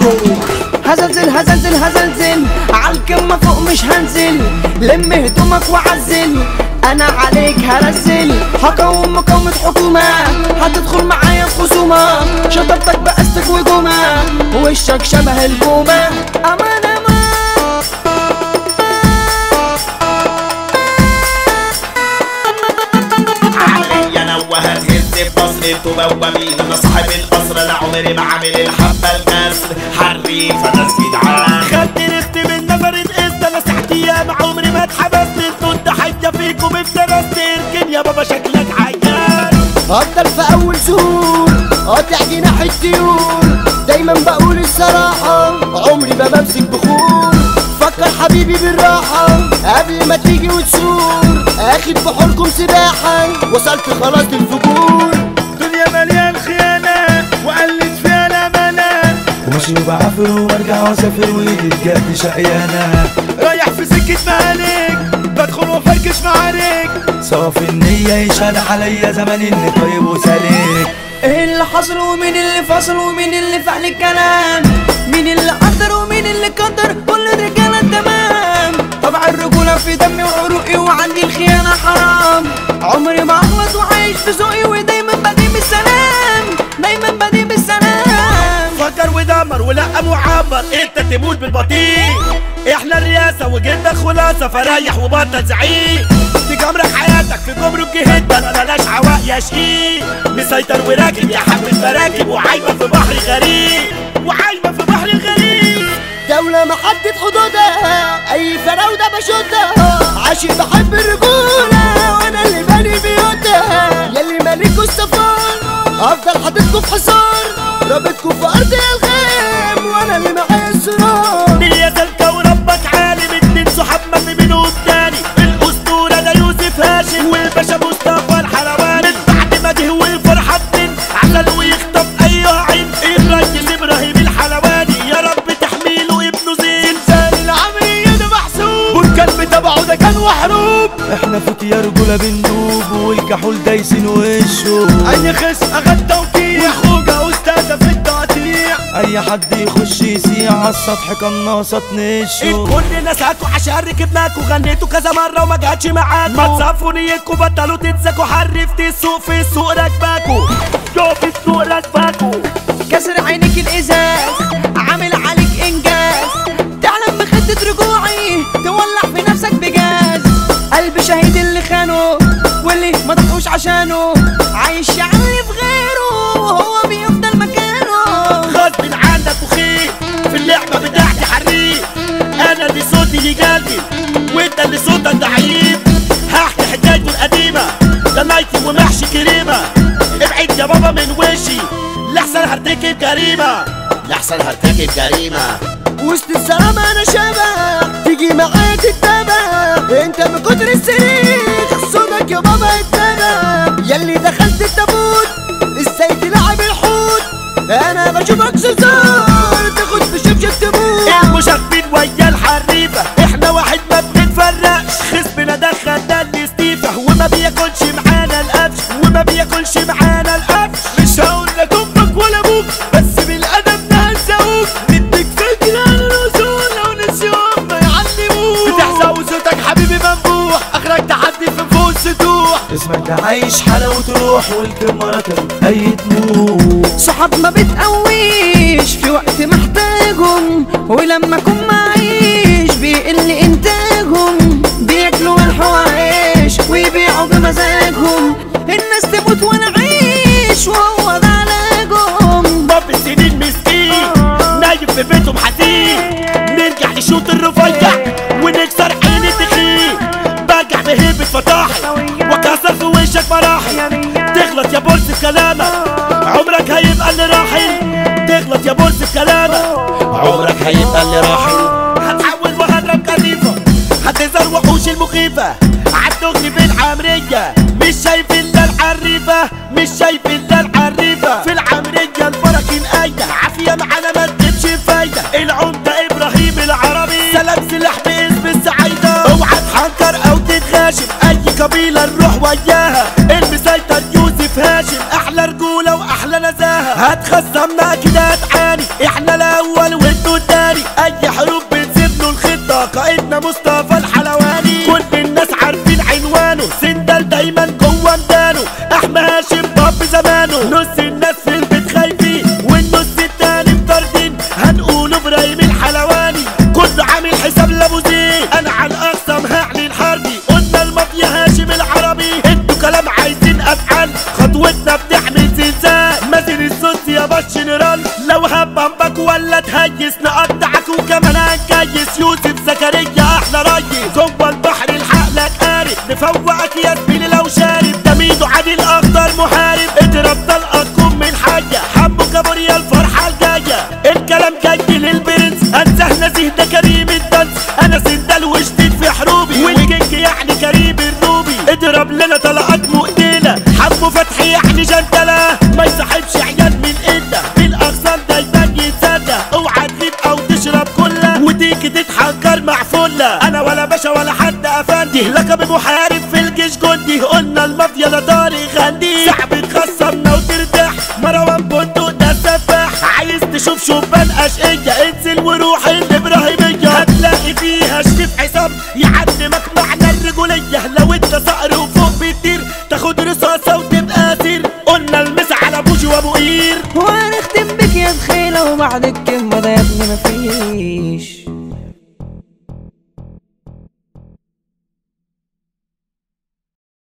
مايسترو. هزلزل هزلزل هزلزل عالكمة فوق مش هنزل، لم هدومك وعزل انا عليك هرزل. هقوم مقاومة حكومة هتدخل معايا في خصومة، شطبتك بقستك وجومة ووشك شبه البومة. امان امان علي انا وهتهز بمصر انتوا بوابين، انا صاحب القصر انا عمري ما عامل الحبة الكسر، حريف انا جدعان. خدت رست من نفرة قست انا ساعت ايام عمري ما اتحبست، انتوا الضحية فيكم افترست، اركن يا بابا شكلك عيان. افضل في اول ظهور قاطع جناح الطيور، دايما بقول الصراحة عمري ما بمسك بخور. فكر حبيبي بالراحة قبل ما تيجي وتسور، اخد بحوركم سباحة وصلت خلاص للفجور. دنيا مليان خيانة وقلت فيها الامانة، وماشي وبعافر وبرجع واسافر وايدي بجد شقيانة، رايح في سكة مهالك بدخل وفركش معارك، صافي النية يشهد عليا زمان اني طيب وسالك. ايه اللي حصل ومين اللي فصل ومين اللي فعل الكلام، مين اللي قدر ومين اللي قدر، كل الرجالة تمام. طبع الرجولة في دمي وعروقي وعندي الخيانة حرام، عمري ما اغلط وعايش في ذوقي ودايما بدي بالسلام، دايما بدي بالسلام. فكر ودمر ولا معبر انت تموت بالبطيء، احنا الرئاسة وجدك خلاصة فريح وبطل زعيق، تجمرك حياتك في جمرك جهد ملاش عواق يا شقيق، مسيطر وراكب يا حب المراكب وعايمة في بحر غريب، وعايمة في بحر غريب. دولة محدد حدودها اي فراودة بشدها، عاشق بحب الرجولة وانا اللي باني بيوتها، ياللي مالكوا السفار افضل حاططكوا في حصار، رابطكوا في ارض الغام وانا اللي معايا السرار. يا زلكة وربك عالم اتنين صحاب ما في منهم تاني، الاسطورة ده يوسف هاشم والباشا مصطفى الحلواني، من بعد ما جه والفرحة اتنين عسل ويخطف ايها عين، الراجل ابراهيم الحلواني يا رب تحميله ابنه زين، زين العملية ده محسوب والكلب تبعه ده كان وحروب. احنا فيك يا رجولة بندوب والكحول دايسين وشه، اي خصم اخد توقيع وخوجة استاذة في التقطيع، اي حد يخش يسيع على السطح قناصة تنشه. كل ناساكوا عشان ركبناكوا غنيتوا كذا مرة وما جاتش معاكوا، ما تصفوا نيتكوا بطلوا تتسكوا، حرفت السوق في السوق راكباكوا، جو في السوق راكباكوا. كسر عينك الازاز عامل عليك انجاز، تعلم بخطة رجوعي تولع في نفسك بجاز، قلب شهيد اللي خانه واللي ما ضحوش عشانه، عايش يعلي في غيره وهو بيفضل مكانه. غصب عنك وخير في اللعبة بتاعتي حريف، انا اللي صوتي لي قلبي وانت اللي صوتك ضعيف، هحكي حكايته القديمة ده نايتي ومحشي كريمة، ابعد يا بابا من وشي لحسن هرتكب جريمة، لحسن هرتكب جريمة. وسط الزلمة انا شبه تيجي معايا تتبع، انت من كتر السريخ صوتك يا بابا اتبع، ياللي دخلت التابوت ازاي تلعب الحوت، انا بشوفك سزار تاخد في شبشب تموت. المشاغبين ويا الحريفة احنا واحد ما بنتفرقش، خصمنا دخلنا الاستيفة وما بياكلش معانا القفش، وما بياكلش معانا القفش. مش هقول لك امك ولا ابوك بس بالادب نهزقوك، نديك فكرة عن الاصول لو نسيوهم ما يعلموك، بتحزق وصوتك حبيبي منبوح اخرك تحدي في فوق السطوح، اسمك ده عايش حلاوة روح والكاميرا اي طموح. صحاب ما بتقويش في وقت محتاجهم، ولما اكون معيش بيقل انتاجهم، بياكلوا الحوايش ويبيعوا بمزاجهم، الناس تموت وانا عايش وهو ده علاجهم. باب السنين مسكين نايم في بيتهم حزين، نرجع نشوط الرفيع ونكسر عين التخين، برجع بهيبة فطاحي وكسر في وشك مراحل، تغلط يا بورس في كلامك عمرك هيبقى اللي راحل، تغلط يا بورس في كلامك عمرك هيبقى اللي راحل. هتحول وهضرب كريفة هتظهر وحوش المخيفة عالدغري بالعمرية، مش شايف الا العريفة، مش شايف الا العريفة، في العمرية البركة الآية عافية معانا ما تجيبش فايدة، العمدة ابراهيم العربي سلام سلاح باسم السعيدة، اوعى تحنكر او تتغاشم اي قبيلة نروح وياها، المسيطر يوسف هاشم احلى رجولة واحلى نزاهة، هتخصمنا كده هتعاني، احنا الاول وانتوا التاني، اي حروب بنسيب له الخطة، قائدنا مصطفى الحلواني، كل الناس عارفين عنوانه، سندل دايما جوه ميدانه، احمد هاشم باب زمانه، نص الناس في البيت خايفين والنص التاني مطاردين، هنقول ابراهيم الحلواني كله عامل حساب لابو زين، انا على الاقسم هعلن حربي، قلنا المافيا هاشم العربي، انتوا كلام عايزين افعال، خطوتنا بتعمل زلزال، مازن الصوت يا باش جنرال، لو هبمبك ولا تهيس نقطعك وكمان هنكيس، يوسف زكريا احلى ريس، جوه البحر الحقلك قارب، نفوقك يا زميلي لو شارب، ده ميدو عادل اخضر محارب، اضرب طلقك كم من حاجه، حمو كابوريا الفرحه الجايه، الكلام جاي للبرنس، انزه نزيه ده كريم الدنس، انا سندل وجديد في حروبي، والكينج يعني كريم الروبي، اضرب لنا طلقات مقتله، حمو فتحي يعني جندله، ما يصاحبش عيال من ايده، بالاقسام دايما يتصدى، اوعى تغيب او تشرب كله، وتيجي تتحنكر مع فله، انا ولا باشا ولا حد افندي، لقب محارب في الجيش جندي، قلنا المافيا ده طارق غندي، صعب تخصمنا وترتاح، مروان بندق ده السفاح، عايز تشوف شبان اشقيه، انزل وروح الابراهيميه، هتلاقي فيها شريف حسام يعلمك معنى الرجوليه، لو انت صقر وفوق بتطير تاخد رصاصه وتبقى اسير، قلنا المس على بوجي وابو قير، وهنختم بك يا دخيلة وبعد الكلمة ده يا ابني مفيش.